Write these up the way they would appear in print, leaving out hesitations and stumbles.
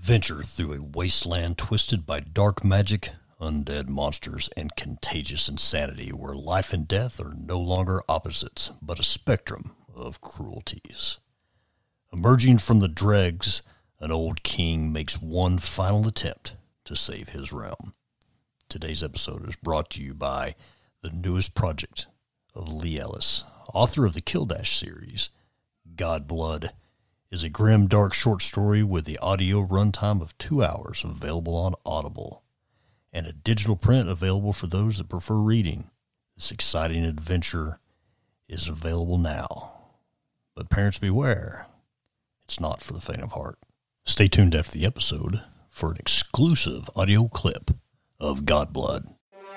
Venture through a wasteland twisted by dark magic, undead monsters, and contagious insanity where life and death are no longer opposites, but a spectrum of cruelties. Emerging from the dregs, an old king makes one final attempt to save his realm. Today's episode is brought to you by the newest project of Lee Ellis, author of the Killdash series. Godblood is a grim, dark short story with the audio runtime of 2 hours available on Audible, and a digital print available for those that prefer reading. This exciting adventure is available now. But parents beware, it's not for the faint of heart. Stay tuned after the episode for an exclusive audio clip of Godblood.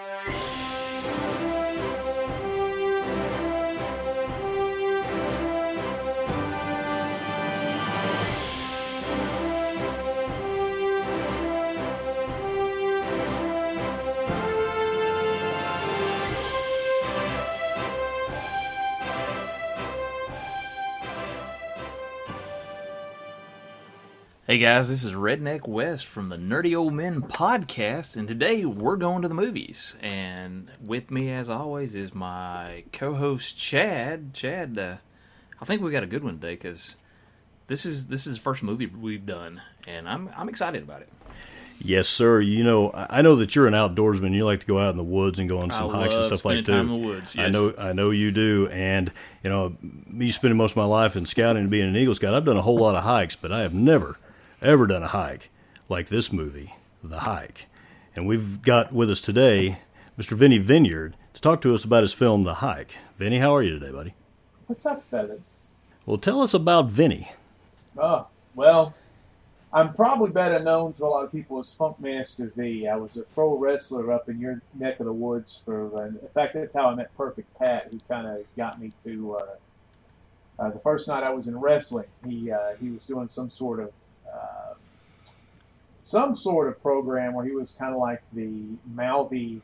Hey guys, this is Redneck West from the Nerdy Old Men podcast, and today we're going to the movies. And with me, as always, is my co-host Chad. Chad, I think we got a good one today because this is the first movie we've done, and I'm excited about it. Yes, sir. You know, I know that you're an outdoorsman. You like to go out in the woods and go on some hikes and stuff like that. Time in the woods. Yes. I know you do. And you know, me spending most of my life in scouting and being an Eagle Scout, I've done a whole lot of hikes, but I have never ever done a hike like this movie, The Hike. And we've got with us today Mr. Vinny Vineyard to talk to us about his film, The Hike. Vinny, how are you today, buddy? What's up, fellas? Well, tell us about Vinny. Oh, well, I'm probably better known to a lot of people as Funkmaster V. I was a pro wrestler up in your neck of the woods in fact, that's how I met Perfect Pat, who kind of got me to, the first night I was in wrestling, he was doing some sort of program where he was kind of like the mouthy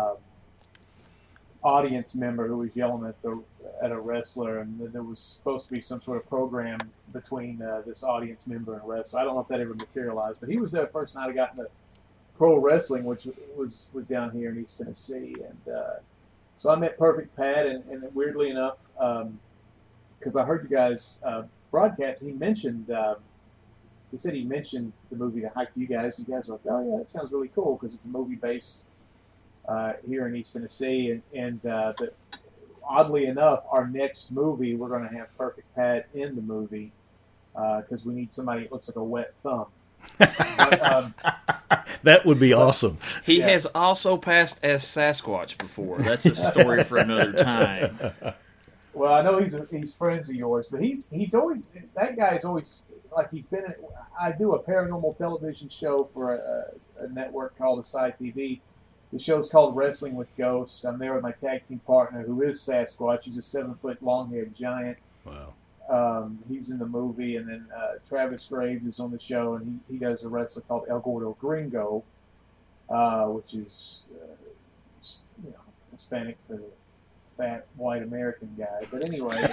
audience member who was yelling at a wrestler, and there was supposed to be some sort of program between this audience member and wrestler. I don't know if that ever materialized, but he was there the first night I got into pro wrestling, which was down here in East Tennessee, and so I met Perfect Pat, and weirdly enough, because I heard you guys broadcast, he said he mentioned the movie The Hike to you guys. You guys were like, oh, yeah, that sounds really cool because it's a movie based here in East Tennessee. But oddly enough, our next movie, we're going to have Perfect Pat in the movie because we need somebody that looks like a wet thumb. But, that would be awesome. He has also passed as Sasquatch before. That's a story for another time. Well, I know he's friends of yours, but he's always, that guy's always, like he's been, I do a paranormal television show for a network called Asai TV. The show's called Wrestling with Ghosts. I'm there with my tag team partner who is Sasquatch. He's a 7-foot long-haired giant. Wow. He's in the movie, and then Travis Graves is on the show, and he does a wrestler called El Gordo Gringo, which is, Hispanic for the fat white American guy. But anyway,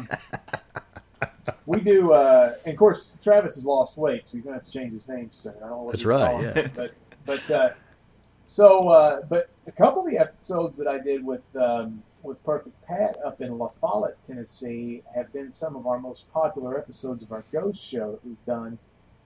we do, and of course, Travis has lost weight, so he's going to have to change his name soon. I don't know what That's right, yeah. But a couple of the episodes that I did with Perfect Pat up in La Follette, Tennessee, have been some of our most popular episodes of our ghost show that we've done.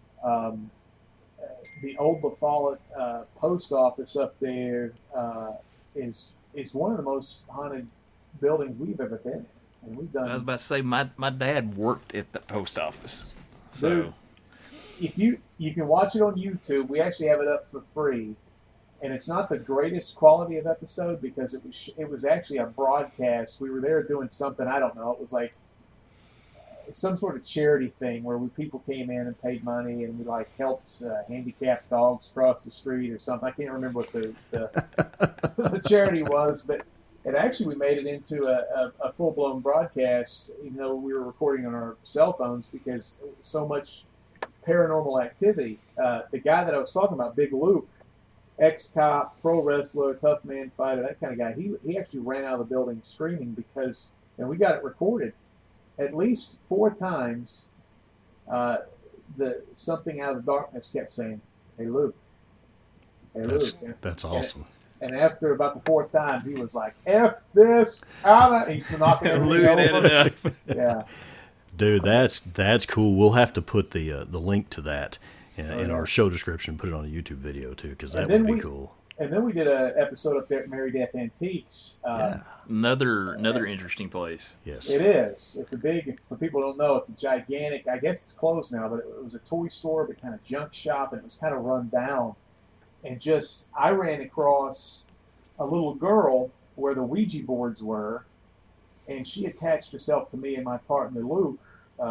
The old La Follette post office up there is one of the most haunted buildings we've ever been in. And we've done. I was about to say my dad worked at the post office. So dude, if you can watch it on YouTube, we actually have it up for free. And it's not the greatest quality of episode because it was actually a broadcast. We were there doing something, I don't know. It was like some sort of charity thing where people came in and paid money, and we like helped handicapped dogs cross the street or something. I can't remember what the the charity was, but we made it into a full-blown broadcast, even though we were recording on our cell phones because so much paranormal activity. The guy that I was talking about, Big Luke, ex-cop, pro wrestler, tough man fighter, that kind of guy, he actually ran out of the building screaming because, and we got it recorded, at least 4 times the something out of the darkness kept saying, "Hey, Luke. Hey, Luke." That's awesome. And after about the fourth time, he was like, "F this out!" He's knocking everything over. Yeah. Dude, that's cool. We'll have to put the link to that in our show description. Put it on a YouTube video too, because that would be cool. And then we did an episode up there at Mary Death Antiques. Another interesting place. Yes, it is. It's a big. For people who don't know, it's a gigantic. I guess it's closed now, but it was a toy store, but kind of junk shop, and it was kind of run down. And I ran across a little girl where the Ouija boards were, and she attached herself to me and my partner Luke.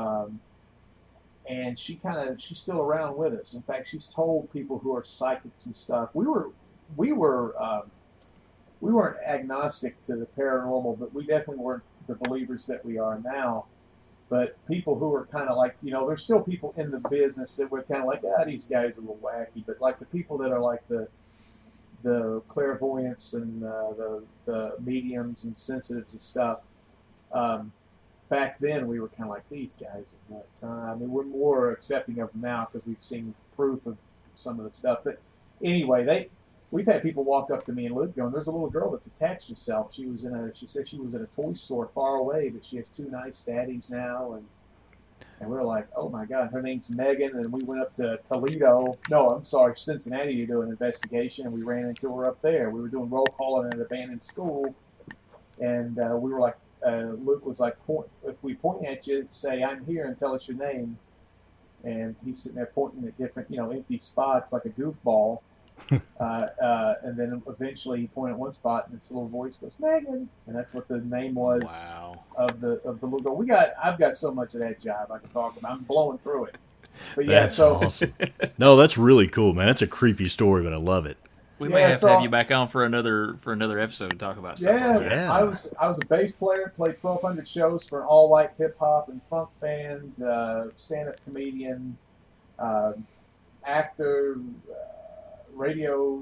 And she's still around with us. In fact, she's told people who are psychics and stuff. We weren't agnostic to the paranormal, but we definitely weren't the believers that we are now. But people who are kind of like, there's still people in the business that were kind of like, these guys are a little wacky. But like the people that are like the clairvoyants and the mediums and sensitives and stuff, back then we were kind of like, these guys are nuts. I mean, we're more accepting of them now because we've seen proof of some of the stuff. But anyway, we've had people walk up to me and Luke going, "There's a little girl that's attached herself. She said she was in a toy store far away, but she has two nice daddies now." And we're like, "Oh my God, her name's Megan." And we went up to Cincinnati to do an investigation, and we ran into her up there. We were doing roll call in an abandoned school, and we were like, Luke was like, "If we point at you, say I'm here and tell us your name." And he's sitting there pointing at different, empty spots like a goofball. And then eventually he pointed at one spot, and this little voice goes, "Megan," and that's what the name was. Wow. of the little girl. I've got so much of that job I can talk about. I'm blowing through it. But yeah, that's awesome. No, that's really cool, man. That's a creepy story, but I love it. We may have to have you back on for another episode to talk about stuff. Yeah. I was a bass player, played 1,200 shows for an all-white hip-hop and funk band, stand-up comedian, actor, radio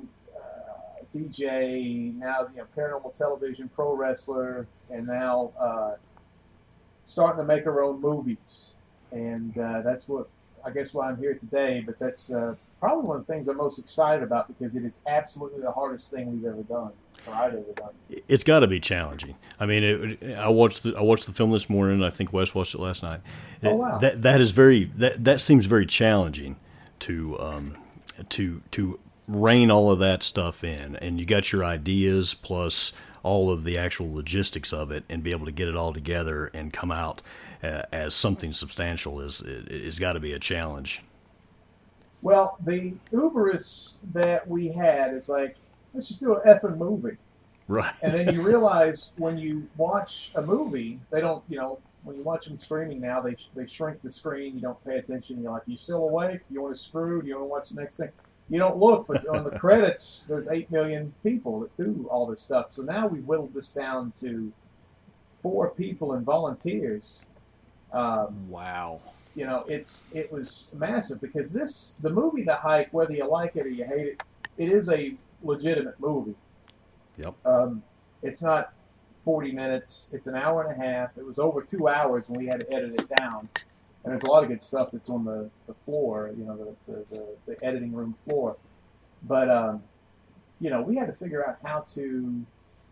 DJ, now paranormal television, pro wrestler, and now starting to make our own movies. And that's why I'm here today. But that's probably one of the things I'm most excited about, because it is absolutely the hardest thing we've ever done, or I've ever done. It's got to be challenging. I mean, I watched the film this morning. I think Wes watched it last night. Oh wow! That seems very challenging to rein all of that stuff in, and you got your ideas plus all of the actual logistics of it, and be able to get it all together and come out as something substantial is got to be a challenge. Well, the hubris that we had is like, let's just do an effing movie. Right. And then you realize when you watch a movie, they don't, when you watch them streaming now, they shrink the screen. You don't pay attention. You're like, you still awake? You want to screw? Do you want to watch the next thing? You don't look, but on the credits, there's 8 million people that do all this stuff. So now we whittled this down to 4 people and volunteers. Wow. It was massive, because the movie The Hike, whether you like it or you hate it, it is a legitimate movie. Yep. It's not 40 minutes. It's an hour and a half. It was over 2 hours when we had to edit it down. And there's a lot of good stuff that's on the floor, the editing room floor. But, we had to figure out how to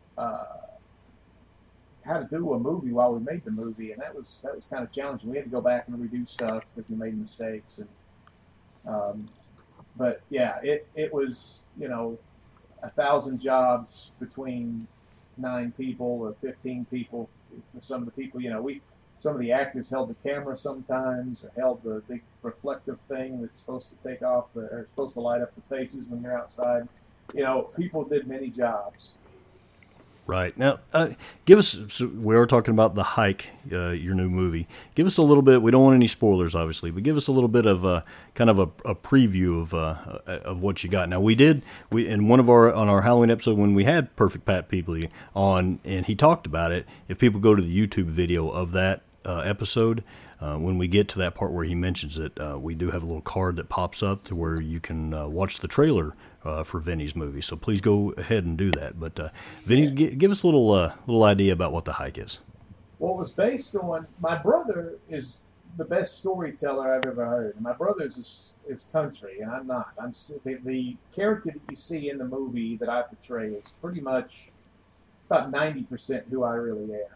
do a movie while we made the movie, and that was kind of challenging. We had to go back and redo stuff because we made mistakes. And but yeah, it was 1,000 jobs between 9 people or 15 people for some of the people. Some of the actors held the camera sometimes, or held the big reflective thing that's supposed to take off, or supposed to light up the faces when you're outside. People did many jobs. Right. Now, give us, so we were talking about The Hike, your new movie. Give us a little bit, we don't want any spoilers, obviously, but give us a little bit of kind of a preview of what you got. Now, we in on our Halloween episode, when we had Perfect Pat Peebley on, and he talked about it, if people go to the YouTube video of that episode, when we get to that part where he mentions it, we do have a little card that pops up to where you can watch the trailer for Vinny's movie. So please go ahead and do that. But Vinny, give us a little idea about what The Hike is. Well, it was based on, my brother is the best storyteller I've ever heard. My brother's is country, and I'm not. The character that you see in the movie that I portray is pretty much about 90% who I really am.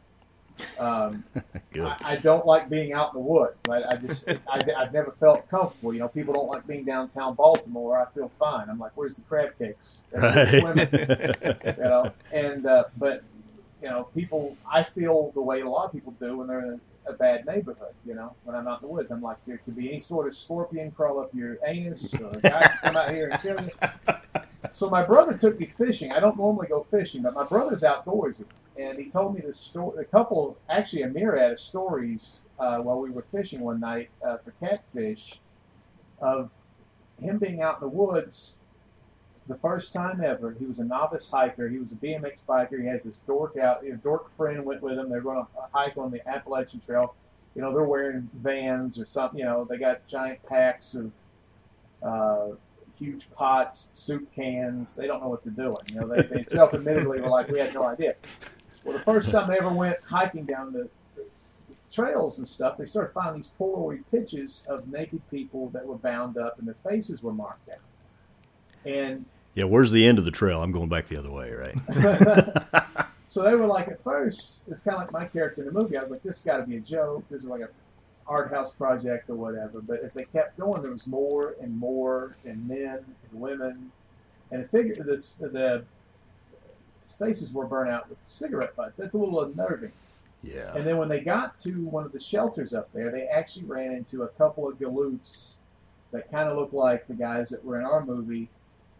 I don't like being out in the woods. I've never felt comfortable. You know, people don't like being downtown Baltimore. I feel fine. I'm like, where's the crab cakes? Right. You know, and but you know, I feel the way a lot of people do when they're in a bad neighborhood. You know, when I'm out in the woods, I'm like, there could be any sort of scorpion crawl up your anus, or a guy come out here and kill you. So my brother took me fishing. I don't normally go fishing, but my brother's outdoorsy. And he told me this story, a myriad of stories while we were fishing one night for catfish, of him being out in the woods the first time ever. He was a novice hiker. He was a BMX biker. He has this dork friend went with him. They're going to hike on the Appalachian Trail. You know, they're wearing Vans or something. You know, they got giant packs of huge pots, soup cans. They don't know what they're doing. You know, they self-admittedly were like, we had no idea. Well, the first time they ever went hiking down the trails and stuff, they started finding these Polaroid pictures of naked people that were bound up and their faces were marked out. And yeah, where's the end of the trail? I'm going back the other way, right? So they were like, at first, it's kind of like my character in the movie. I was like, this has got to be a joke. This is like an art house project or whatever. But as they kept going, there was more and more, and men and women. And the faces were burnt out with cigarette butts. That's a little unnerving. Yeah. And then when they got to one of the shelters up there, they actually ran into a couple of galoots that kind of looked like the guys that were in our movie,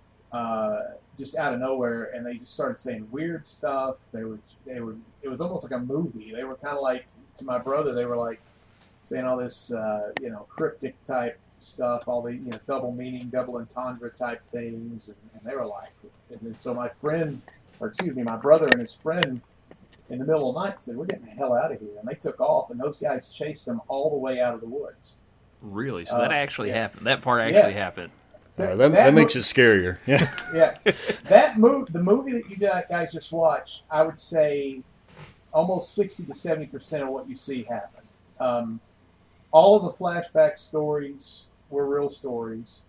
just out of nowhere, and they just started saying weird stuff. They were. It was almost like a movie. They were kind of like, to my brother, they were like saying all this, cryptic type stuff, all the double meaning, double entendre type things, and they were like, and then so my brother and his friend, in the middle of the night, said, we're getting the hell out of here. And they took off, and those guys chased them all the way out of the woods. Really? So that actually happened. That part actually happened. That makes it scarier. Yeah. Yeah. The movie that you guys just watched, I would say almost 60 to 70% of what you see happen. All of the flashback stories were real stories.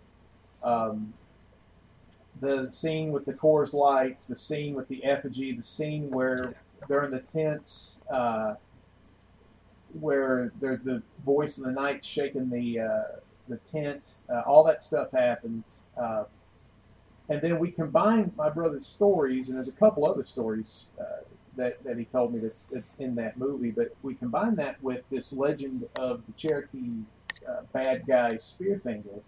The scene with the Coors Light, the scene with the effigy, the scene where they're in the tents, where there's the voice in the night shaking the tent, all that stuff happened. And then we combined my brother's stories, and there's a couple other stories that he told me that's in that movie, but we combined that with this legend of the Cherokee bad guy Spearfinger.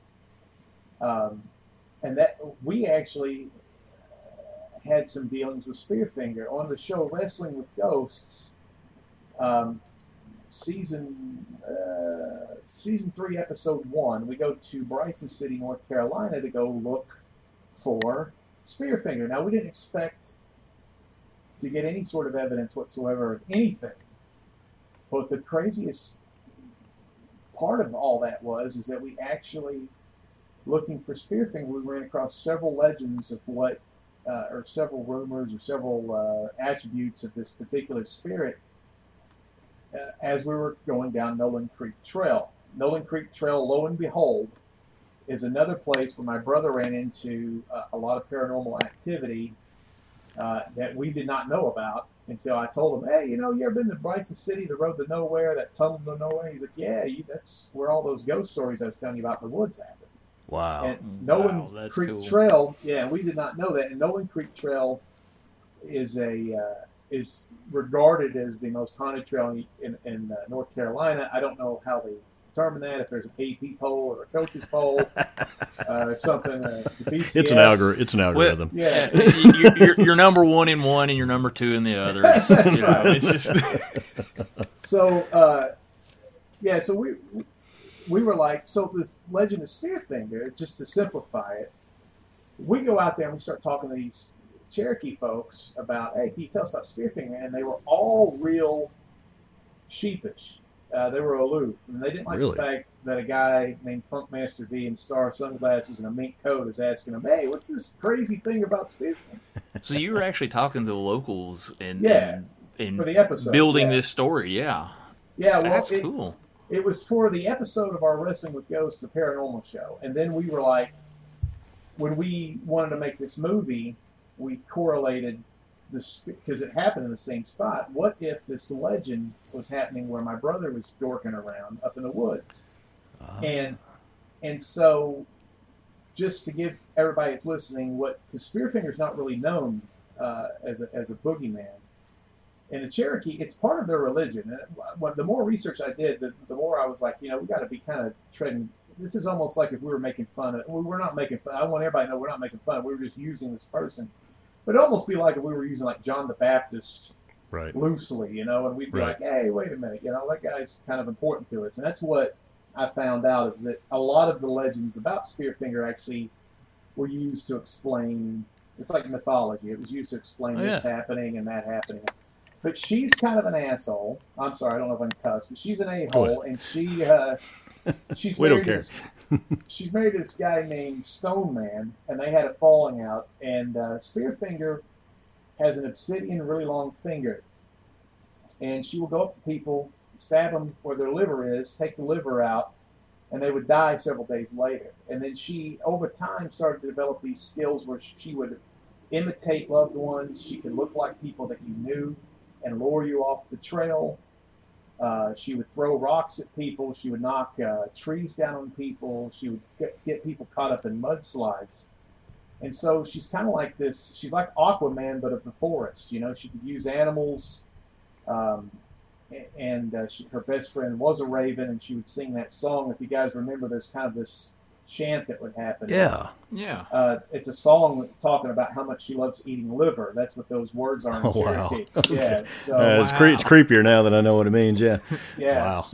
And that we actually had some dealings with Spearfinger on the show Wrestling with Ghosts, season 3, episode 1. We go to Bryson City, North Carolina, to go look for Spearfinger. Now, we didn't expect to get any sort of evidence whatsoever of anything, but the craziest part of all that is that we actually, looking for Spearfinger, we ran across several legends of or several rumors or several attributes of this particular spirit as we were going down Nolan Creek Trail. Nolan Creek Trail, lo and behold, is another place where my brother ran into a lot of paranormal activity that we did not know about until I told him, hey, you ever been to Bryson City, the road to nowhere, that tunnel to nowhere? He's like, yeah, that's where all those ghost stories I was telling you about in the woods happen. Wow. And Nolan Creek Trail, we did not know that. And Nolan Creek Trail is regarded as the most haunted trail in North Carolina. I don't know how they determine that, if there's an AP poll or a coach's poll or something. The BCS. It's an algorithm. Well, yeah. You're number one in one and you're number two in the other. It's just... So, so we were like, so this legend of Spearfinger, just to simplify it, we go out there and we start talking to these Cherokee folks about, hey, can you tell us about Spearfinger? And they were all real sheepish. They were aloof. And they didn't like the fact that a guy named Funkmaster D in star sunglasses and a mink coat is asking them, hey, what's this crazy thing about Spearfinger? So you were actually talking to the locals and for the episode, building this story, yeah. Yeah, well, that's cool. It was for the episode of our Wrestling with Ghosts, the paranormal show. And then we were like, when we wanted to make this movie, we correlated this because it happened in the same spot. What if this legend was happening where my brother was dorking around up in the woods? And so, just to give everybody that's listening, because Spearfinger's not really known as a boogeyman. In the Cherokee, it's part of their religion. And the more research I did, the more I was like, we got to be kind of treading. This is almost like if we were making fun of. We're not making fun. I want everybody to know we're not making fun of. We were just using this person. But it'd almost be like if we were using like John the Baptist loosely, and we'd be like, hey, wait a minute, that guy's kind of important to us. And that's what I found out is that a lot of the legends about Spearfinger actually were used to explain. It's like mythology. It was used to explain this happening and that happening. But she's kind of an asshole. I'm sorry, I don't know if I can cuss, but she's an a-hole, and she's married she's married to this guy named Stone Man, and they had a falling out. And Spearfinger has an obsidian, really long finger, and she will go up to people, stab them where their liver is, take the liver out, and they would die several days later. And then she, over time, started to develop these skills where she would imitate loved ones. She could look like people that you knew and lure you off the trail. She would throw rocks at people. She would knock trees down on people. She would get people caught up in mudslides. And so she's kind of like this. She's like Aquaman, but of the forest. She could use animals. Her best friend was a raven, and she would sing that song. If you guys remember, there's kind of this chant that would happen. Yeah. It's a song talking about how much she loves eating liver. That's what those words are in Cherokee. Wow. Yeah. So it's creepier now that I know what it means. Yeah. Yeah. Wow.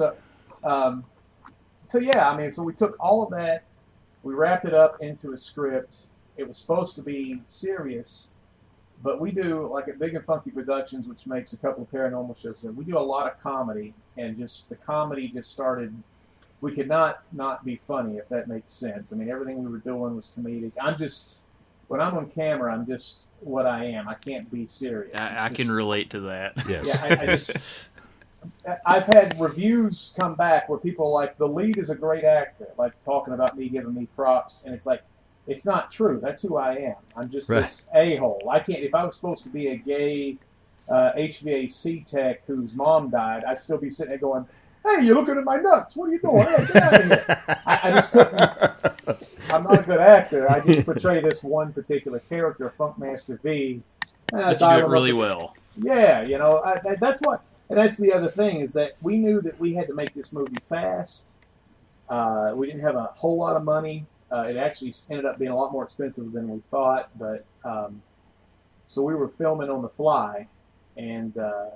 So we took all of that, we wrapped it up into a script. It was supposed to be serious, but we do, like at Big and Funky Productions, which makes a couple of paranormal shows, we do a lot of comedy, and just the comedy just started. We could not be funny, if that makes sense. I mean, everything we were doing was comedic. When I'm on camera, I'm just what I am. I can't be serious. I can relate to that. Yes. I've had reviews come back where people are like, the lead is a great actor, like talking about me, giving me props, and it's like, it's not true. That's who I am. I'm just this a-hole. I can't. If I was supposed to be a gay HVAC tech whose mom died, I'd still be sitting there going, hey, you're looking at my nuts. What are you doing? Hey, get out of here. I just couldn't. I'm not a good actor. I just portray this one particular character, Funkmaster V. But you do it really well. Yeah, that's what. And that's the other thing is that we knew that we had to make this movie fast. We didn't have a whole lot of money. It actually ended up being a lot more expensive than we thought. But so we were filming on the fly, and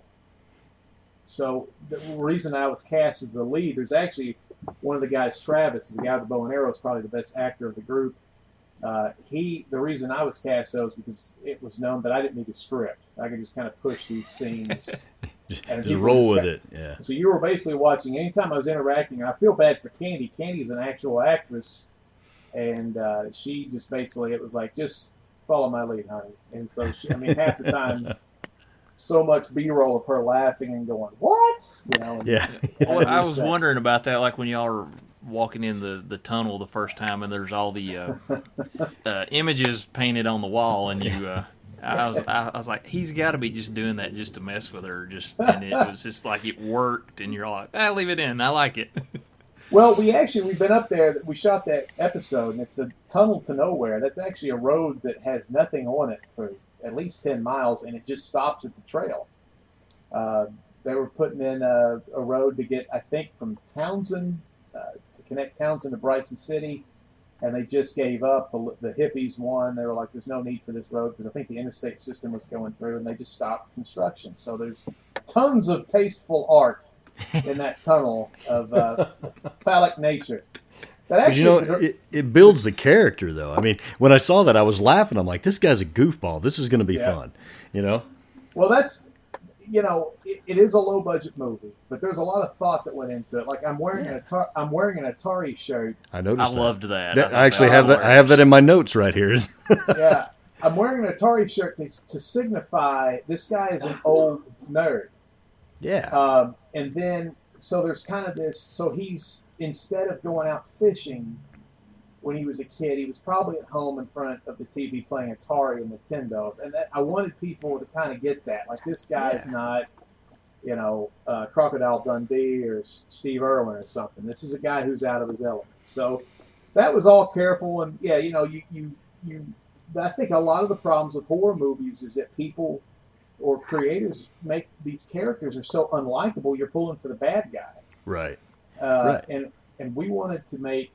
so the reason I was cast as the lead, there's actually one of the guys, Travis, is the guy with the bow and arrow, is probably the best actor of the group. The reason I was cast though is because it was known that I didn't need a script. I could just kind of push these scenes. And just roll with it. Yeah. So you were basically watching. Anytime I was interacting, I feel bad for Candy. Candy's an actual actress, and she just basically, it was like, just follow my lead, honey. And so half the time, so much B-roll of her laughing and going, what? Yeah. Well, I was wondering about that, like when y'all are walking in the tunnel the first time, and there's all the images painted on the wall, and you. I was like, he's got to be just doing that just to mess with her, and it was just like it worked, and you're like, leave it in, I like it. Well, we've been up there. We shot that episode, and it's a tunnel to nowhere. That's actually a road that has nothing on it for at least 10 miles, and it just stops at the trail. They were putting in a road to get, I think, from Townsend to connect Townsend to Bryson City. And they just gave up. The hippies won. They were like, there's no need for this road because I think the interstate system was going through, and they just stopped construction. So there's tons of tasteful art in that tunnel of phallic nature. That actually, it builds the character, though. I mean, when I saw that, I was laughing. I'm like, this guy's a goofball. This is going to be fun, Well, that's, it is a low-budget movie, but there's a lot of thought that went into it. Like I'm wearing an Atari shirt. I noticed. I loved that. I actually have that. I have that in my notes right here. Yeah, I'm wearing an Atari shirt to signify this guy is an old nerd. Yeah. And then so there's kind of this. So he's, instead of going out fishing when he was a kid, he was probably at home in front of the TV playing Atari and Nintendo. And I wanted people to kind of get that. Like, this guy's not, Crocodile Dundee or Steve Irwin or something. This is a guy who's out of his element. So that was all careful. And yeah, I think a lot of the problems with horror movies is that people or creators make these characters are so unlikable, you're pulling for the bad guy. Right. Right. And we wanted to make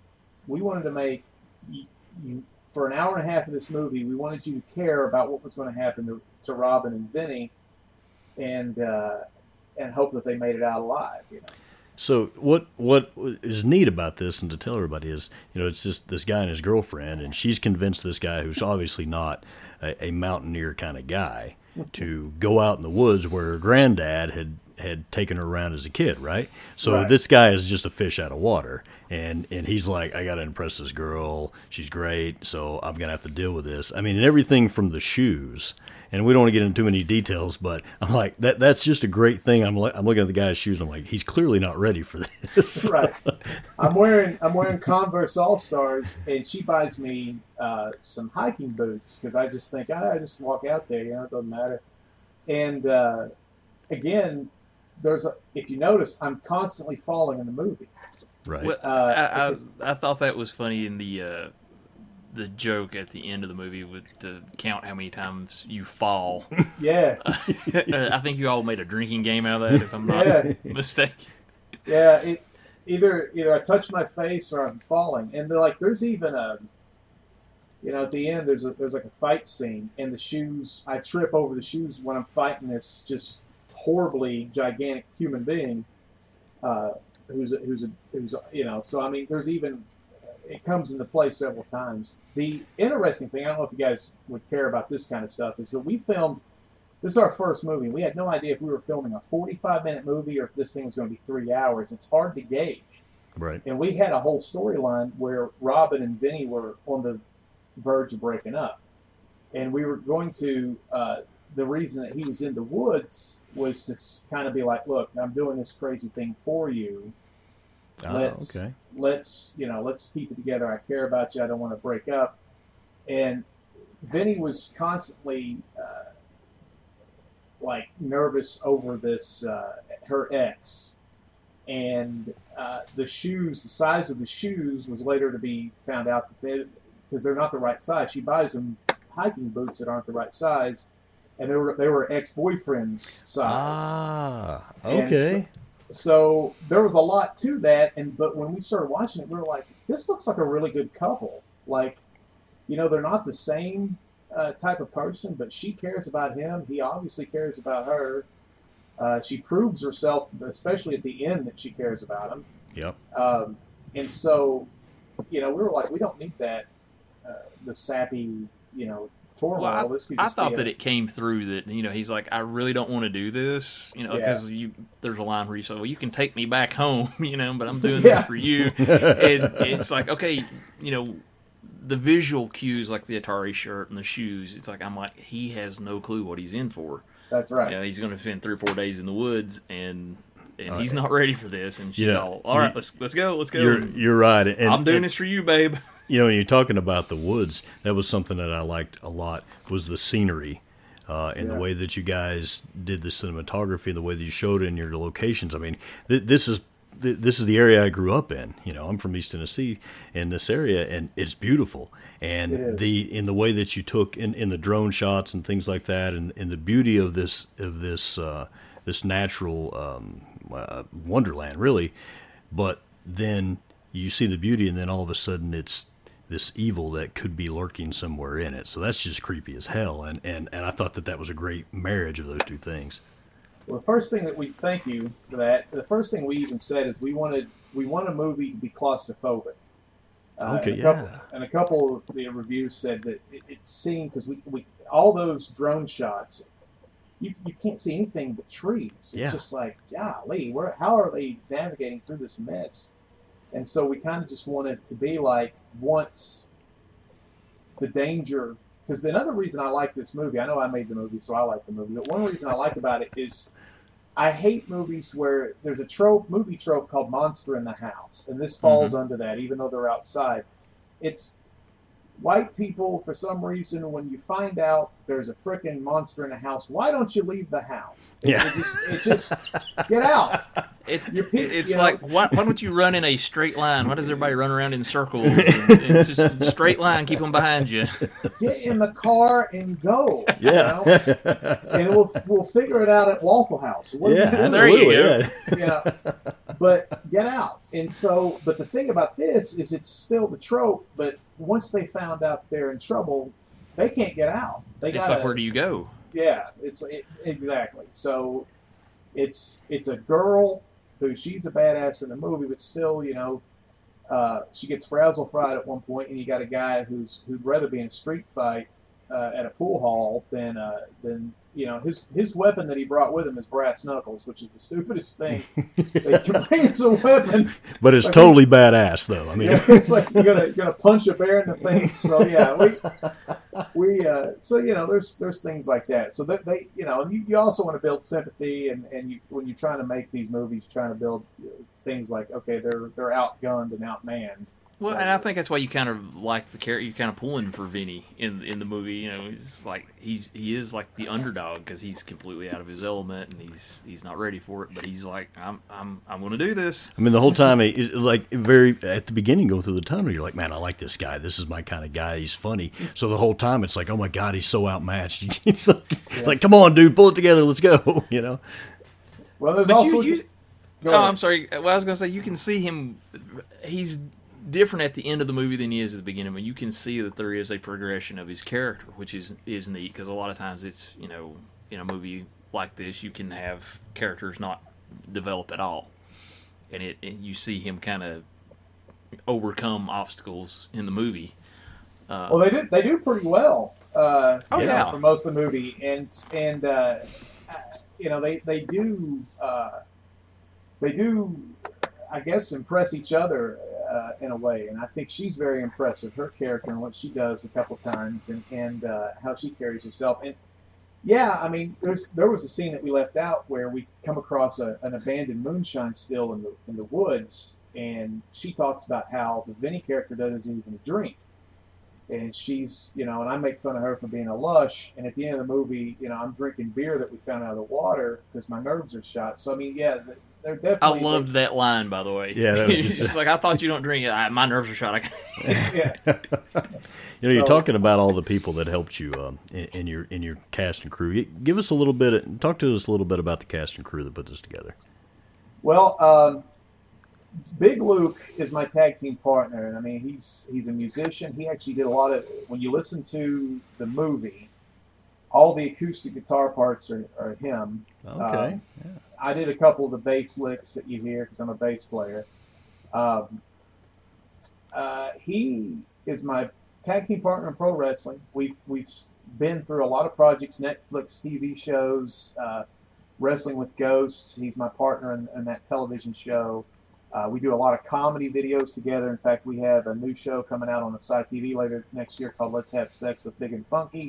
you for an hour and a half of this movie, we wanted you to care about what was going to happen to Robin and Vinny, and hope that they made it out alive. So what is neat about this, and to tell everybody, is it's just this guy and his girlfriend, and she's convinced this guy, who's obviously not a mountaineer kind of guy, to go out in the woods where her granddad had taken her around as a kid, right? So This guy is just a fish out of water, and he's like, I got to impress this girl. She's great, so I'm going to have to deal with this. I mean, and everything from the shoes, and we don't want to get into too many details, but I'm like, that's just a great thing. I'm looking at the guy's shoes, and I'm like, he's clearly not ready for this. Right. I'm wearing Converse All-Stars, and she buys me some hiking boots because I just think, I just walk out there, it doesn't matter. And again, if you notice, I'm constantly falling in the movie. Right. Well, I thought that was funny in the joke at the end of the movie to count how many times you fall. Yeah. I think you all made a drinking game out of that, if I'm not mistaken. Yeah. Either I touch my face or I'm falling, and there's even at the end there's like a fight scene, and the shoes, I trip over the shoes when I'm fighting this just horribly gigantic human being, who's so I mean, there's even, it comes into play several times. The interesting thing, I don't know if you guys would care about this kind of stuff, is that this is our first movie. We had no idea if we were filming a 45-minute movie or if this thing was going to be 3 hours. It's hard to gauge. Right. And we had a whole storyline where Robin and Vinny were on the verge of breaking up. And we were going to, the reason that he was in the woods was to kind of be like, look, I'm doing this crazy thing for you. Let's keep it together. I care about you. I don't want to break up. And Vinny was constantly nervous over this, her ex. And the size of the shoes was later to be found out that because they're not the right size. She buys them hiking boots that aren't the right size. And they were ex-boyfriend's size. Ah, okay. So there was a lot to that, but when we started watching it, we were like, this looks like a really good couple. They're not the same type of person, but she cares about him. He obviously cares about her. She proves herself, especially at the end, that she cares about him. Yep. And so, we were like, we don't need that, the sappy, Torvald. Well, I thought that it came through that, he's like, I really don't want to do this, because there's a line where you say, well, you can take me back home, but I'm doing this for you. And it's like, okay, the visual cues, like the Atari shirt and the shoes, it's like, I'm like, he has no clue what he's in for. That's right. He's going to spend 3 or 4 days in the woods, and he's not ready for this. And she's all right, let's go. You're right. And, I'm doing this for you, babe. When you're talking about the woods, that was something that I liked a lot, was the scenery and the way that you guys did the cinematography and the way that you showed it in your locations. I mean, this is the area I grew up in. I'm from East Tennessee, in this area, and it's beautiful. And in the way that you took in the drone shots and things like that, and the beauty of this natural wonderland, really. But then you see the beauty, and then all of a sudden it's this evil that could be lurking somewhere in it. So that's just creepy as hell. And I thought that was a great marriage of those two things. Well, the first thing that we thank you for that. The first thing we even said is we want a movie to be claustrophobic. Okay, and a couple of the reviews said that it seemed, because we all those drone shots, you can't see anything but trees. It's just like, golly, how are they navigating through this mess? And so we kind of just wanted to be like, once the danger, because another reason I like this movie, I know I made the movie, so I like the movie, but one reason I like about it is I hate movies where there's a movie trope called monster in the house, and this falls under that, even though they're outside. It's white people, for some reason, when you find out there's a frickin' monster in the house, why don't you leave the house? It just get out. It's like, why don't you run in a straight line? Why does everybody run around in circles? It's just a straight line, keep them behind you. Get in the car and go. Yeah. And we'll figure it out at Waffle House. There you go. Yeah. But get out. And so, but the thing about this is it's still the trope, but once they found out they're in trouble, they can't get out. It's like, where do you go? Yeah, exactly. So it's a girl who, she's a badass in the movie, but still, she gets frazzle fried at one point, and you got a guy who'd rather be in a street fight at a pool hall than his weapon that he brought with him is brass knuckles, which is the stupidest thing they can bring as a weapon. But it's totally badass, though. I mean, it's like you're gonna punch a bear in the face. So yeah, there's things like that. So that they you also want to build sympathy, and when you're trying to make these movies, you're trying to build things like, okay, they're outgunned and outmanned. Well, and I think that's why you kind of like the character. You're kind of pulling for Vinny in the movie. He's like he is like the underdog because he's completely out of his element and he's not ready for it. But he's like, I'm going to do this. I mean, the whole time, like very at the beginning, going through the tunnel, you're like, man, I like this guy. This is my kind of guy. He's funny. So the whole time, it's like, oh my god, he's so outmatched. It's like, come on, dude, pull it together. Let's go. Well, there's I'm sorry. Well, I was going to say, you can see him. He's different at the end of the movie than he is at the beginning. I mean, you can see that there is a progression of his character, which is neat, because a lot of times it's, in a movie like this, you can have characters not develop at all, and you see him kind of overcome obstacles in the movie. Well, they do pretty well. For most of the movie, and they do, I guess, impress each other in a way, and I think she's very impressive, her character and what she does a couple times, and how she carries herself. And yeah, I mean, there was a scene that we left out where we come across an abandoned moonshine still in the woods, and she talks about how the Vinny character doesn't even drink, and she's and I make fun of her for being a lush, and at the end of the movie, I'm drinking beer that we found out of the water because my nerves are shot. So I mean, yeah. I loved that line, by the way. Yeah, that was it's just like, I thought you don't drink. My nerves are shot. Yeah. You're talking about all the people that helped you in your cast and crew. Give us talk to us a little bit about the cast and crew that put this together. Well, Big Luke is my tag team partner, and I mean he's a musician. He actually did a lot of, when you listen to the movie, all the acoustic guitar parts are him. Okay. Yeah. I did a couple of the bass licks that you hear because I'm a bass player. He is my tag team partner in pro wrestling. We've been through a lot of projects, Netflix TV shows, Wrestling with Ghosts. He's my partner in that television show. We do a lot of comedy videos together. In fact, we have a new show coming out on the Sci TV later next year called Let's Have Sex with Big and Funky.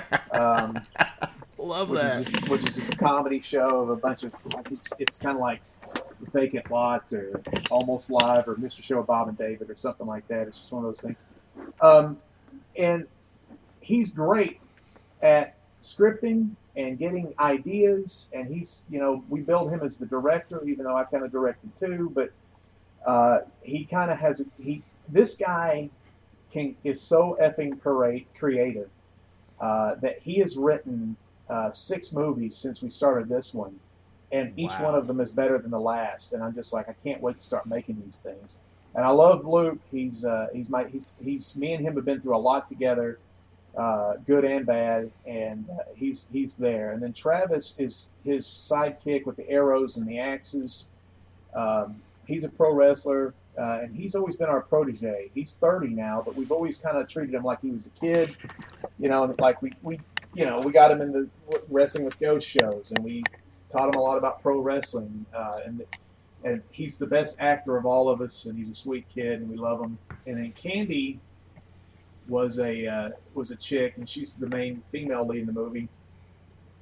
Love which that. Which is just a comedy show of a bunch of, it's kind of like Vacant Lot or Almost Live or Mr. Show with Bob and David or something like that. It's just one of those things. And he's great at scripting and getting ideas, and he's, we build him as the director, even though I kind of directed too, but he kind of has, this guy is so effing creative that he has written 6 movies since we started this one, and each one of them is better than the last. And I'm just like, I can't wait to start making these things. And I love Luke. He's me and him have been through a lot together, good and bad, and he's there. And then Travis is his sidekick with the arrows and the axes. He's a pro wrestler, and he's always been our protege. He's 30 now, but we've always kind of treated him like he was a kid, and like we got him in the Wrestling with Ghost shows, and we taught him a lot about pro wrestling, and he's the best actor of all of us, and he's a sweet kid, and we love him. And then Candy was a chick, and she's the main female lead in the movie,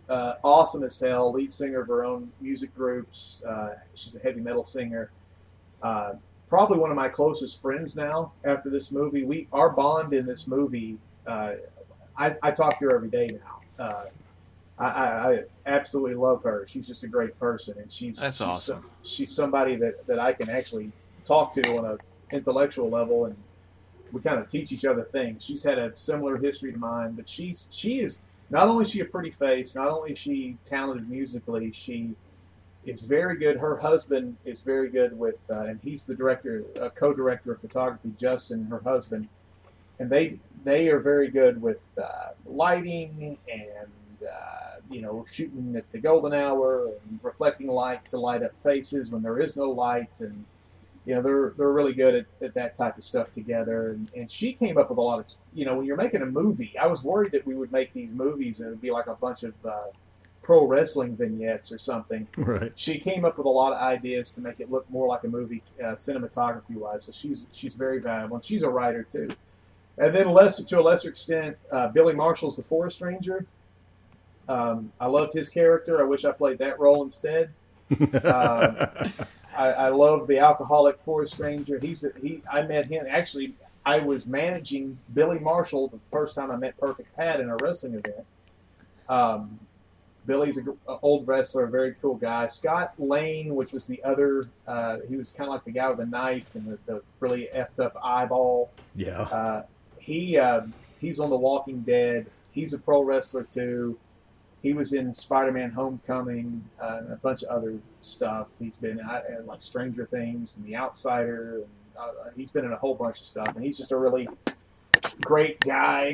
awesome as hell, lead singer of her own music groups. She's a heavy metal singer. Probably one of my closest friends now after this movie. Our bond in this movie, I talk to her every day now. I absolutely love her. She's just a great person, and she's awesome. She's somebody that I can actually talk to on an intellectual level, and we kind of teach each other things. She's had a similar history to mine, but she is not only is she a pretty face, not only is she talented musically, she is very good. Her husband is very good with, and he's the director, co-director of photography, Justin, her husband, and they are very good with lighting and shooting at the golden hour and reflecting light to light up faces when there is no light, and they're really good at that type of stuff together. And she came up with a lot of, when you're making a movie, I was worried that we would make these movies and it would be like a bunch of pro wrestling vignettes or something. Right. She came up with a lot of ideas to make it look more like a movie, cinematography wise. So she's very valuable, and she's a writer too. And then to a lesser extent, Billy Marshall's the Forest Ranger. I loved his character. I wish I played that role instead. I love the alcoholic Forest Ranger. I met him. Actually, I was managing Billy Marshall the first time I met Perfect Pat in a wrestling event. Billy's an old wrestler, a very cool guy. Scott Lane, which was the other, he was kind of like the guy with the knife and the really effed up eyeball. Yeah. He's on The Walking Dead. He's a pro wrestler too. He was in Spider-Man: Homecoming and a bunch of other stuff. He's been in like Stranger Things and The Outsider. And, he's been in a whole bunch of stuff, and he's just a really great guy.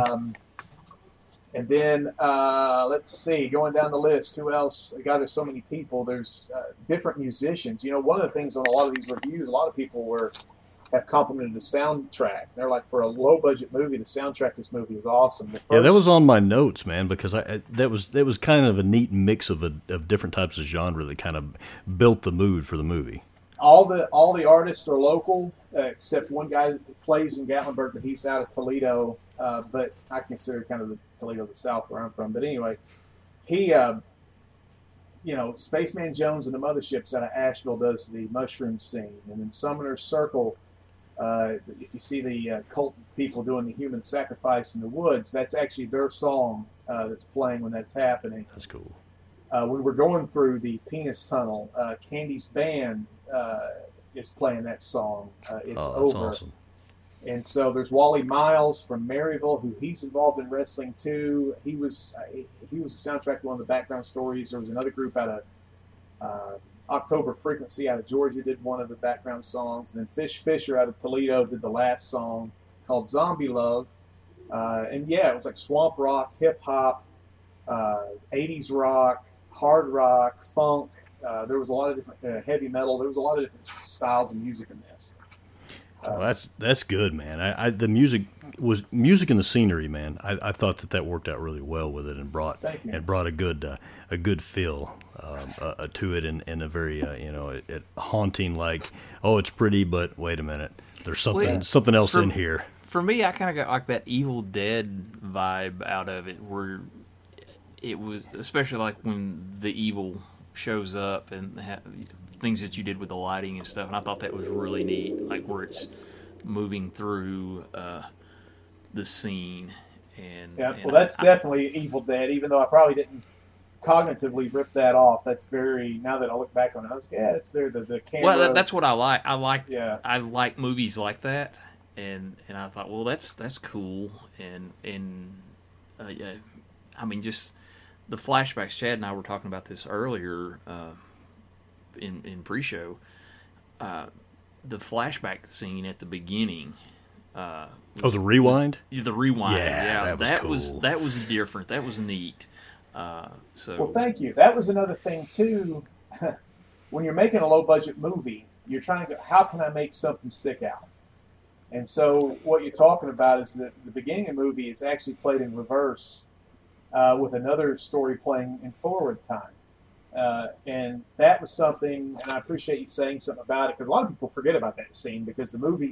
And then let's see, going down the list, who else? God, there's so many people. There's different musicians. One of the things on a lot of these reviews, a lot of people have complimented the soundtrack. They're like, for a low budget movie, the soundtrack to this movie is awesome. Yeah, that was on my notes, man, because that was kind of a neat mix of different types of genre that kind of built the mood for the movie. All the artists are local, except one guy that plays in Gatlinburg, but he's out of Toledo. But I consider kind of the Toledo the South where I'm from. But anyway, he, Spaceman Jones and the Mothership's out of Asheville does the mushroom scene, and then Summoner's Circle. If you see the cult people doing the human sacrifice in the woods, that's actually their song that's playing when that's happening. That's cool. When we're going through the Penis Tunnel, Candy's band is playing that song. It's that's over. Awesome. And so there's Wally Miles from Maryville, he's involved in wrestling too. He was the soundtrack to one of the background stories. There was another group out of October Frequency out of Georgia did one of the background songs. And then Fish Fisher out of Toledo did the last song called Zombie Love. And yeah, it was like swamp rock, hip hop, 80s rock, hard rock, funk. There was a lot of different heavy metal. There was a lot of different styles of music in this. Well, that's good, man. The music and the scenery, man. I thought that worked out really well with it and brought a good feel to it, and a very it haunting, like, oh, it's pretty, but wait a minute, there's something else in here. For me, I kind of got like that Evil Dead vibe out of it, where it was, especially like when the evil shows up and things that you did with the lighting and stuff, and I thought that was really neat, like where it's moving through the scene. That's definitely Evil Dead, even though I probably didn't cognitively rip that off. That's very, now that I look back on it, I was like, yeah, it's there, the camera. Well, that's what I like. I like movies like that, and I thought, well, that's cool, and I mean, just the flashbacks. Chad and I were talking about this earlier in pre-show. The flashback scene at the beginning. The rewind? The rewind. Yeah, that was cool. That was different. That was neat. Well, thank you. That was another thing too. When you're making a low-budget movie, you're trying to go, how can I make something stick out? And so what you're talking about is that the beginning of the movie is actually played in reverse, with another story playing in forward time. And that was something, and I appreciate you saying something about it, because a lot of people forget about that scene because the movie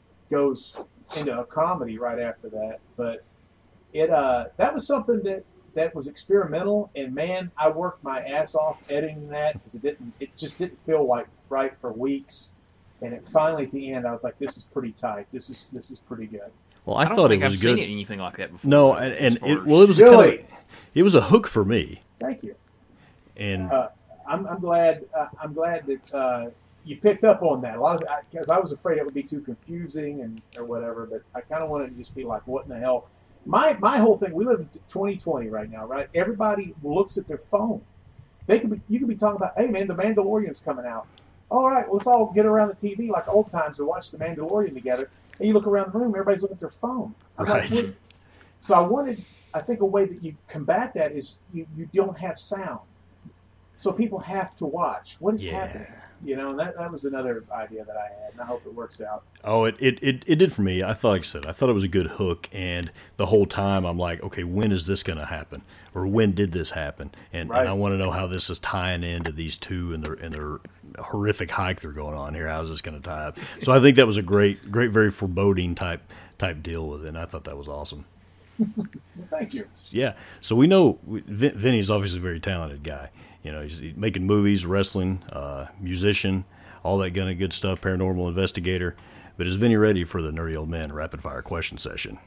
goes into a comedy right after that. But that was something that that was experimental, and man, I worked my ass off editing that because it just didn't feel like right for weeks, and it finally at the end I was like, this is pretty tight. This is pretty good. Well, I don't thought think it was I've good. seen anything like that before. No, as far it as- was Really? it was a hook for me, Thank you. and I'm glad that you picked up on that. A lot of because I was afraid it would be too confusing and or whatever, but I kind of wanted to just be like, what in the hell? My whole thing. We live in 2020 right now, right? Everybody looks at their phone. You could be talking about, hey man, the Mandalorian's coming out. All right, let's all get around the TV like old times and watch the Mandalorian together. And you look around the room, everybody's looking at their phone. I'm Right. like, what? So I think a way that you combat that is you don't have sound. So people have to watch. What is happening? You know, and that was another idea that I had, and I hope it works out. oh, it did for me. I thought, like I said, I thought it was a good hook, and the whole time I'm like, okay, when is this going to happen, or when did this happen? And Right. I want to know how this is tying into these two and their horrific hike they're going on here. How is this going to tie up? So I think that was a great, very foreboding type deal with it. And I thought that was awesome. Well, thank you. Yeah. So we know Vinny's obviously a very talented guy. You know, he's making movies, wrestling, musician, all that kind of good stuff, paranormal investigator. But is Vinny ready for the Nerdy Old Men rapid fire question session?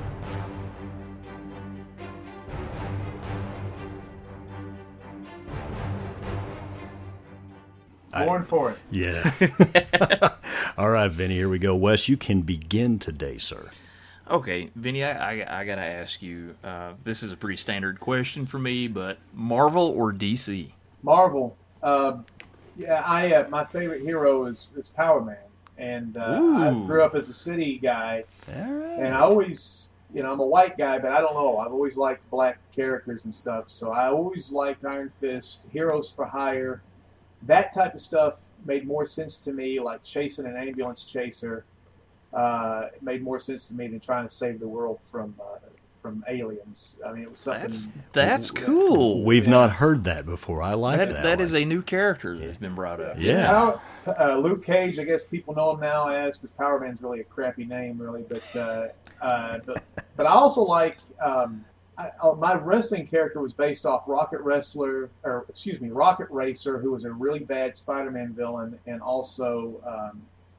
Born for it. Yeah. All right, Vinny, here we go. Wes, you can begin today, sir. Okay, Vinny, I gotta ask you. This is a pretty standard question for me, but Marvel or DC? Marvel. Yeah, my favorite hero is Power Man, and I Ooh. grew up as a city guy, All right. and I always, I'm a white guy, but I don't know. I've always liked black characters and stuff, so I always liked Iron Fist, Heroes for Hire. That type of stuff made more sense to me, like chasing an ambulance chaser. It made more sense to me than trying to save the world from aliens. I mean, it was something. That's cool. We've not heard that before. I like that. That is a new character that's been brought up. Yeah. Luke Cage, I guess people know him now as, because Power Man's really a crappy name, really. But I also like my wrestling character was based off Rocket Racer, who was a really bad Spider-Man villain, and also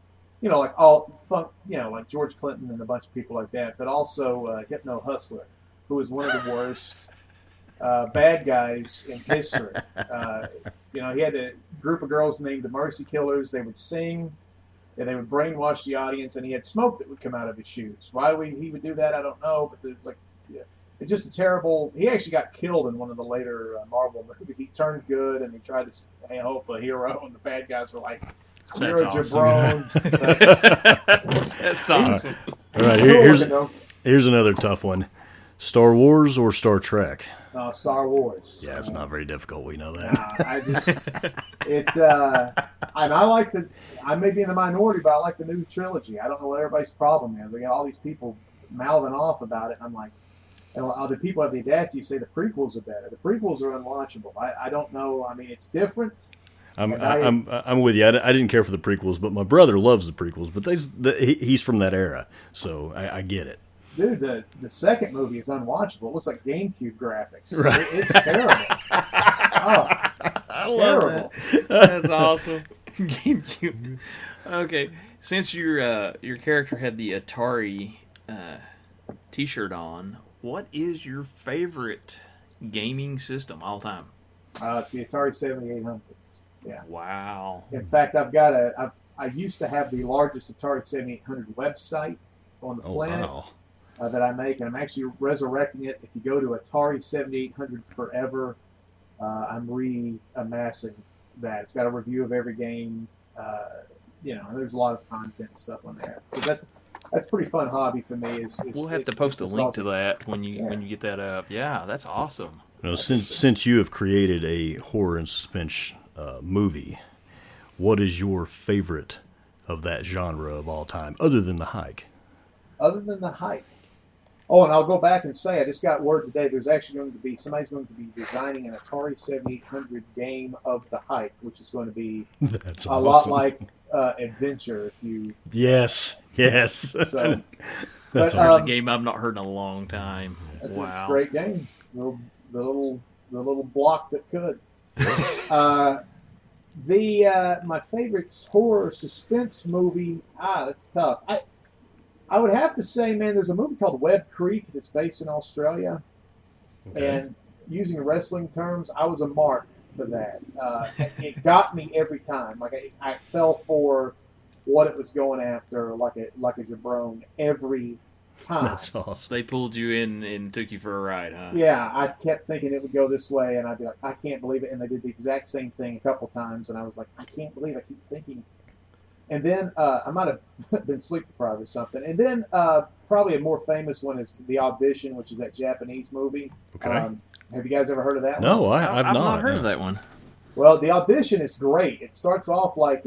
like George Clinton and a bunch of people like that. But also Hypno Hustler, who was one of the worst bad guys in history. He had a group of girls named the Mercy Killers. They would sing, and they would brainwash the audience, and he had smoke that would come out of his shoes. Why he would do that, I don't know, but it's like, it's just a terrible. He actually got killed in one of the later Marvel movies. He turned good, and he tried to help a hero, and the bad guys were like, "You're a jabron." That's awesome. All right, here's another tough one. Star Wars or Star Trek? Star Wars. Yeah, it's not very difficult. We know that. And I like I may be in the minority, but I like the new trilogy. I don't know what everybody's problem is. We got all these people mouthing off about it. And I'm like, and the people have the audacity to say the prequels are better. The prequels are unwatchable. I don't know. I mean, it's different. I'm with you. I didn't care for the prequels, but my brother loves the prequels. But he's from that era, so I get it. Dude, the second movie is unwatchable. It looks like GameCube graphics. Right. It's terrible. Terrible. That's awesome. GameCube. Okay, since your character had the Atari T-shirt on, what is your favorite gaming system all time? It's the Atari 7800. Yeah. Wow. In fact, I used to have the largest Atari 7800 website on the planet. Wow. That I make, and I'm actually resurrecting it. If you go to Atari 7800 Forever, I'm reamassing that. It's got a review of every game, and there's a lot of content and stuff on there. So that's a pretty fun hobby for me. We'll have to post a link to that when you get that up. Yeah, that's awesome. Since you have created a horror and suspense movie, what is your favorite of that genre of all time, other than The Hike? Other than The Hike. Oh, and I'll go back and say, I just got word today, there's actually somebody's going to be designing an Atari 7800 game of The Hike, which is going to be That's a awesome. lot like Adventure, if you... Yes. So, That's but, A game I've not heard in a long time. It's Wow. a great game. the little block that could. My favorite horror suspense movie. That's tough. I would have to say, man, there's a movie called Webb Creek that's based in Australia, and using wrestling terms, I was a mark for that. It got me every time. Like I fell for what it was going after, like a jabron every time. That's awesome. They pulled you in and took you for a ride, huh? Yeah, I kept thinking it would go this way, and I'd be like, I can't believe it. And they did the exact same thing a couple times, and I was like, I can't believe I keep thinking. And then I might have been sleep deprived or something. And then probably a more famous one is The Audition, which is that Japanese movie. Okay. Have you guys ever heard of that one? No, I've not heard of that one. Well, The Audition is great. It starts off like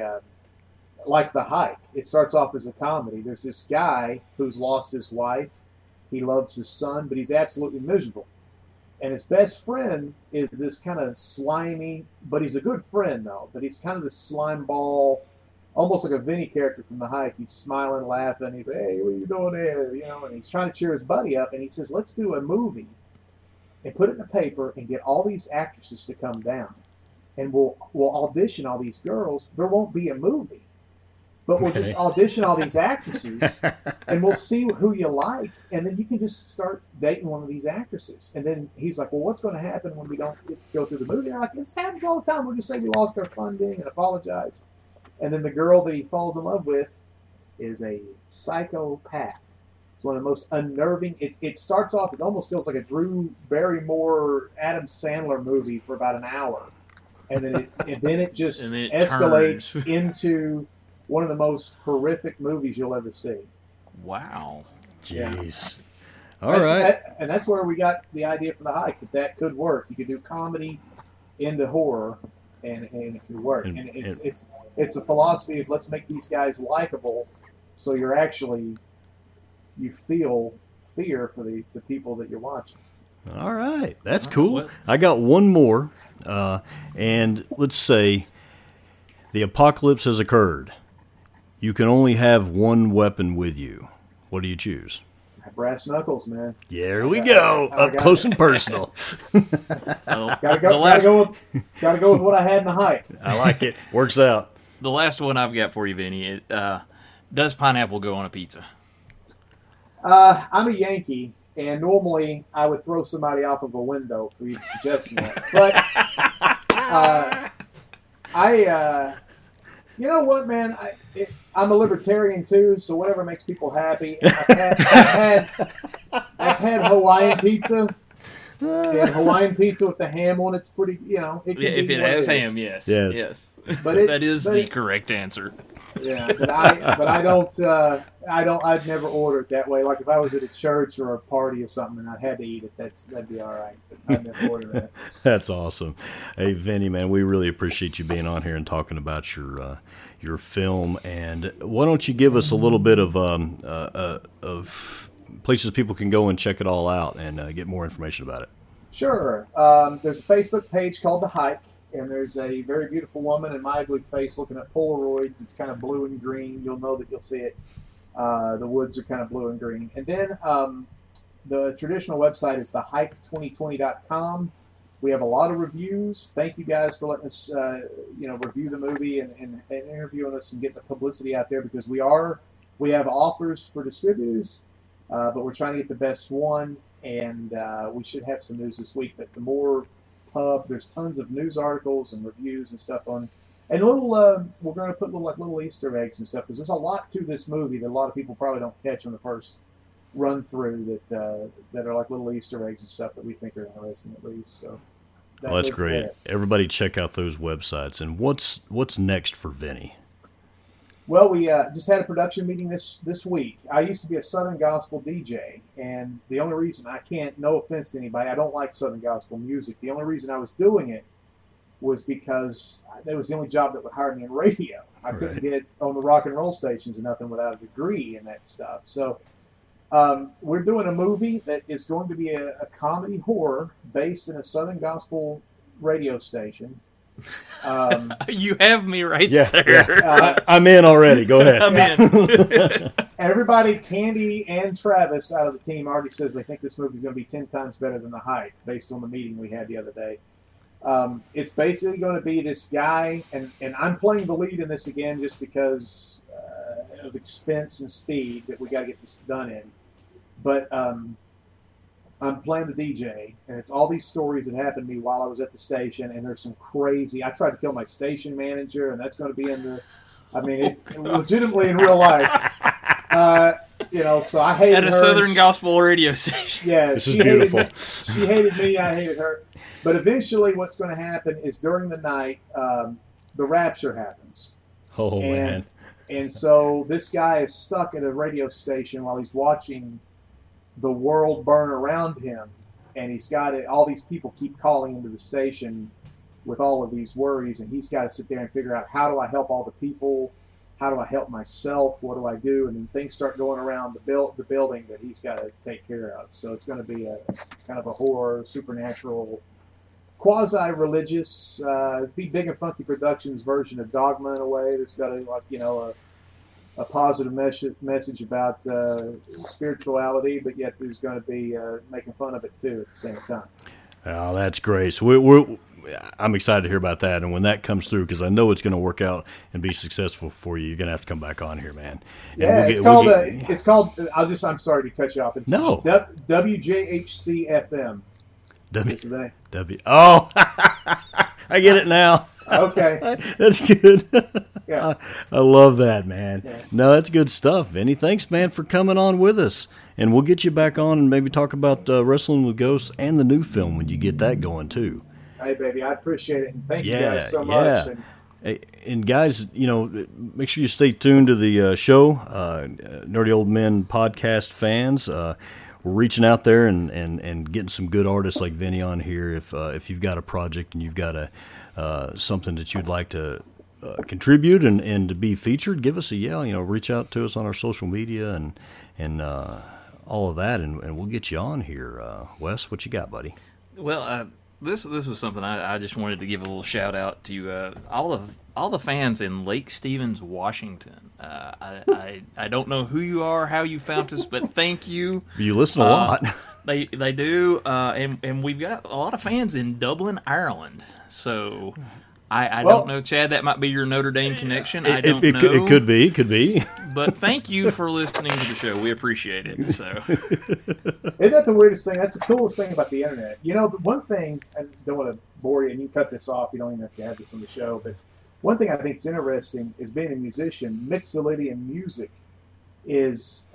like The Hike. It starts off as a comedy. There's this guy who's lost his wife. He loves his son, but he's absolutely miserable. And his best friend is this kind of slimy, but he's a good friend, though. But he's kind of this slime ball, almost like a Vinny character from The Hike. He's smiling, laughing. He's like, hey, what are you doing there? You know, and he's trying to cheer his buddy up. And he says, let's do a movie and put it in the paper and get all these actresses to come down. And we'll audition all these girls. There won't be a movie. But we'll just audition all these actresses, and we'll see who you like, and then you can just start dating one of these actresses. And then he's like, well, what's going to happen when we don't go through the movie? And I'm like, it happens all the time. We'll just say we lost our funding and apologize. And then the girl that he falls in love with is a psychopath. It's one of the most unnerving. It starts off, it almost feels like a Drew Barrymore, Adam Sandler movie for about an hour. And then it just escalates into one of the most horrific movies you'll ever see. Wow. Jeez. Yeah. All right. And that's where we got the idea for The Hike, that could work. You could do comedy into horror, and it could work. And it's a philosophy of let's make these guys likable, so you feel fear for the people that you're watching. All right. That's cool. I got one more. And let's say the apocalypse has occurred. You can only have one weapon with you. What do you choose? Brass knuckles, man. There we go. Up close and personal. Gotta go with what I had in The Hike. I like it. Works out. The last one I've got for you, Vinny. Does pineapple go on a pizza? I'm a Yankee, and normally I would throw somebody off of a window for even suggesting that. But you know what, man? I'm a libertarian too, so whatever makes people happy. I've had Hawaiian pizza, and Hawaiian pizza with the ham on it's pretty. You know, if it has ham, yes. But that is the correct answer. Yeah, but I don't. I'd never order it that way. Like if I was at a church or a party or something and I had to eat it, that'd be all right. But I'd never order that. That's awesome. Hey, Vinny, man, we really appreciate you being on here and talking about your film. And why don't you give us a little bit of places people can go and check it all out and get more information about it? Sure. There's a Facebook page called The Hike. And there's a very beautiful woman in my ugly face looking at Polaroids. It's kind of blue and green. You'll know that you'll see it. The woods are kind of blue and green. And then the traditional website is thehike2020.com. We have a lot of reviews. Thank you guys for letting us review the movie and interviewing us and get the publicity out there, because we have offers for distributors, but we're trying to get the best one, and we should have some news this week. But the more there's tons of news articles and reviews and stuff on, and we're going to put little Easter eggs and stuff, because there's a lot to this movie that a lot of people probably don't catch on the first run through that are like little Easter eggs and stuff that we think are interesting at least. So that's great. There. Everybody check out those websites. And what's next for Vinny? Well, we just had a production meeting this week. I used to be a Southern Gospel DJ, and the only reason I can't, no offense to anybody, I don't like Southern Gospel music. The only reason I was doing it was because that was the only job that would hire me in radio. I couldn't get on the rock and roll stations and nothing without a degree in that stuff. So we're doing a movie that is going to be a comedy horror based in a Southern Gospel radio station. You have me right Yeah, there. yeah. I'm in already. Go ahead. I'm in. Everybody, Candy and Travis out of the team already says they think this movie is going to be 10 times better than The Height, based on the meeting we had the other day. It's basically going to be this guy, and I'm playing the lead in this again just because of expense and speed that we got to get this done in. But I'm playing the DJ, and it's all these stories that happened to me while I was at the station, and there's some crazy. I tried to kill my station manager, and that's going to be in the. I mean, it legitimately in real life. So I hated her. At a Southern Gospel radio station. Yeah, this is beautiful. She hated me. I hated her. But eventually, what's going to happen is during the night, the rapture happens. Oh, man. And so this guy is stuck at a radio station while he's watching the world burn around him, and he's got it. All these people keep calling into the station with all of these worries, and he's got to sit there and figure out, how do I help all the people? How do I help myself? What do I do? And then things start going around the building that he's got to take care of. So it's going to be a kind of a horror, supernatural, quasi-religious. It's be Big and Funky Productions version of Dogma in a way. That's got a positive message about spirituality, but yet there's going to be making fun of it too at the same time. Oh, that's great. So I'm excited to hear about that, and when that comes through, because I know it's going to work out and be successful for you, you're going to have to come back on here, man. And yeah, it's called. I'm sorry to cut you off. It's no. WJHC FM. Oh, I get it now. Okay, that's good. Yeah, I love that, man. Yeah. No, that's good stuff, Vinny. Thanks, man, for coming on with us, and we'll get you back on and maybe talk about Wrestling with Ghosts and the new film when you get that going too. Hey, baby, I appreciate it, and thank you guys so much. And guys, make sure you stay tuned to the show, Nerdy Old Men podcast fans. We're reaching out there and getting some good artists like Vinny on here. If you've got a project and you've got something that you'd like to contribute and to be featured, give us a yell. Reach out to us on our social media and all of that, and we'll get you on here. Wes, what you got, buddy? Well, this was something I just wanted to give a little shout out to all the fans in Lake Stevens, Washington. I don't know who you are, how you found us, but thank you. You listen a lot. They do, and we've got a lot of fans in Dublin, Ireland. So I don't know, Chad. That might be your Notre Dame connection. I don't know. It could be. But thank you for listening to the show. We appreciate it. So, isn't that the weirdest thing? That's the coolest thing about the internet. The one thing, I don't want to bore you, and you can cut this off. You don't even have to have this on the show. But one thing I think is interesting is being a musician. Mixolydian music is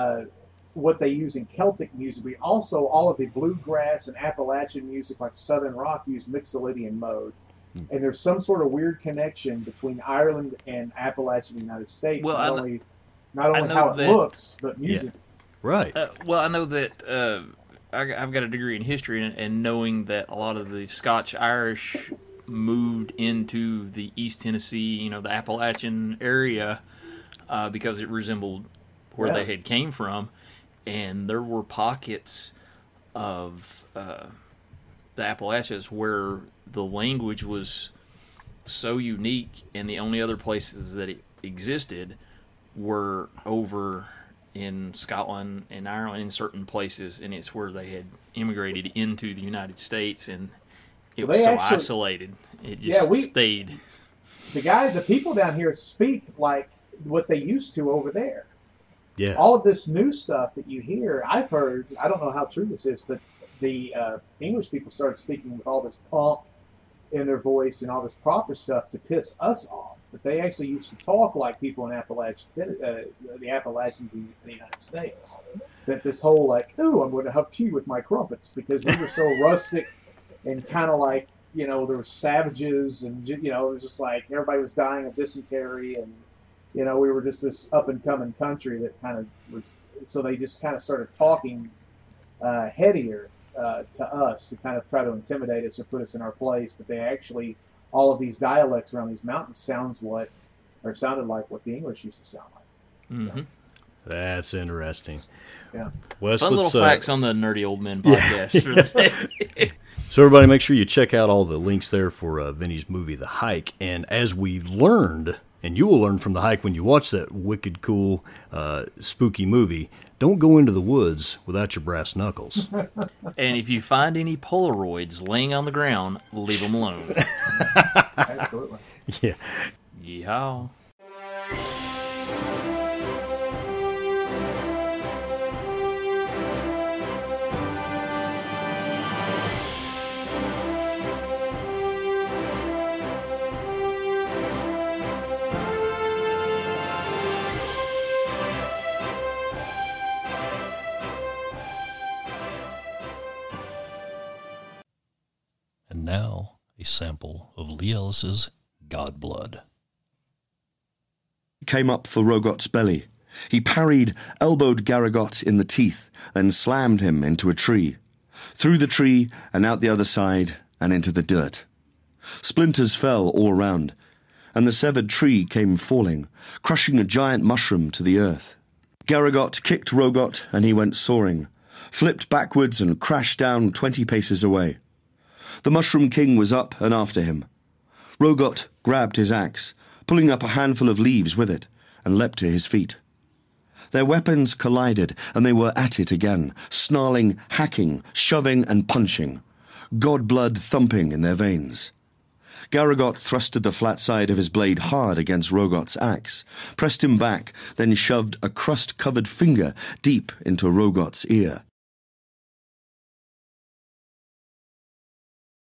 what they use in Celtic music. We also, all of the bluegrass and Appalachian music, like Southern rock, use Mixolydian mode. And there's some sort of weird connection between Ireland and Appalachian United States. Well, not only how it looks, but music. Yeah. Right. Well, I know that I've got a degree in history, and knowing that a lot of the Scotch-Irish moved into the East Tennessee, the Appalachian area, because it resembled where they had came from. And there were pockets of the Appalachians where the language was so unique, and the only other places that it existed were over in Scotland and Ireland in certain places, and it's where they had immigrated into the United States, and it was so isolated. It just stayed. The people down here speak like what they used to over there. Yeah. All of this new stuff that you hear, I've heard, I don't know how true this is, but the English people started speaking with all this pomp in their voice and all this proper stuff to piss us off. But they actually used to talk like people in the Appalachians in the United States. That this whole ooh, I'm going to have tea with my crumpets, because we were so rustic and kind of like, there were savages, and it was just like everybody was dying of dysentery, and we were just this up and coming country that kind of was. So they just kind of started talking headier to us to kind of try to intimidate us or put us in our place. But they actually, all of these dialects around these mountains sounded like what the English used to sound like. Mm-hmm. That's interesting. Yeah. Wes, Fun little facts on the Nerdy Old Men podcast. For the day. So everybody, make sure you check out all the links there for Vinny's movie, The Hike. And as we learned, and you will learn from The Hike when you watch that wicked cool, spooky movie, don't go into the woods without your brass knuckles. And if you find any Polaroids laying on the ground, leave them alone. Absolutely. Yeah. Yeehaw. And now, a sample of Lee Ellis's God Blood. Came up for Rogot's belly. He parried, elbowed Garagot in the teeth, then slammed him into a tree. Through the tree, and out the other side, and into the dirt. Splinters fell all around, and the severed tree came falling, crushing a giant mushroom to the earth. Garagot kicked Rogot, and he went soaring, flipped backwards and crashed down 20 paces away. The Mushroom King was up and after him. Rogot grabbed his axe, pulling up a handful of leaves with it, and leapt to his feet. Their weapons collided, and they were at it again, snarling, hacking, shoving and punching, god blood thumping in their veins. Garagot thrusted the flat side of his blade hard against Rogot's axe, pressed him back, then shoved a crust-covered finger deep into Rogot's ear.